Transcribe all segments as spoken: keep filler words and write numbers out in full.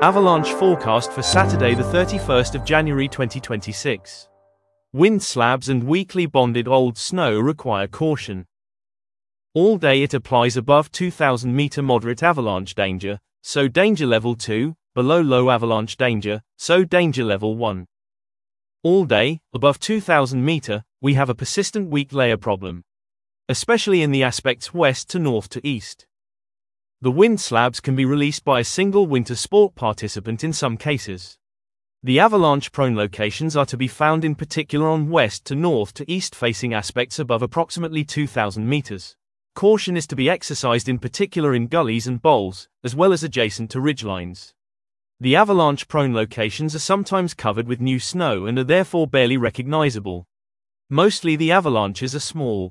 Avalanche forecast for Saturday the thirty-first of January twenty twenty-six. Wind slabs and weakly bonded old snow require caution. All day it applies above two thousand meter moderate avalanche danger, so danger level two, below low avalanche danger, so danger level one. All day, above two thousand meter, we have a persistent weak layer problem, especially in the aspects west to north to east. The wind slabs can be released by a single winter sport participant in some cases. The avalanche-prone locations are to be found in particular on west to north to east facing aspects above approximately two thousand meters. Caution is to be exercised in particular in gullies and bowls, as well as adjacent to ridgelines. The avalanche-prone locations are sometimes covered with new snow and are therefore barely recognizable. Mostly the avalanches are small.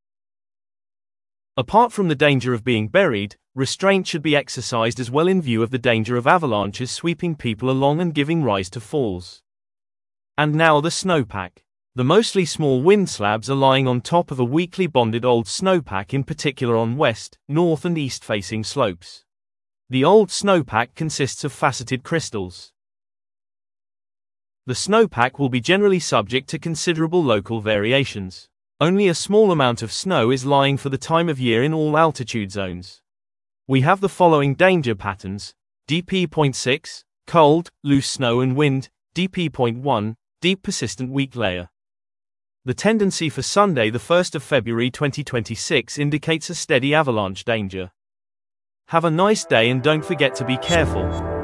Apart from the danger of being buried, restraint should be exercised as well in view of the danger of avalanches sweeping people along and giving rise to falls. And now the snowpack. The mostly small wind slabs are lying on top of a weakly bonded old snowpack, in particular on west, north and east facing slopes. The old snowpack consists of faceted crystals. The snowpack will be generally subject to considerable local variations. Only a small amount of snow is lying for the time of year in all altitude zones. We have the following danger patterns: D P zero point six, cold, loose snow and wind; D P zero point one, deep persistent weak layer. The tendency for Sunday the first of February twenty twenty-six indicates a steady avalanche danger. Have a nice day and don't forget to be careful.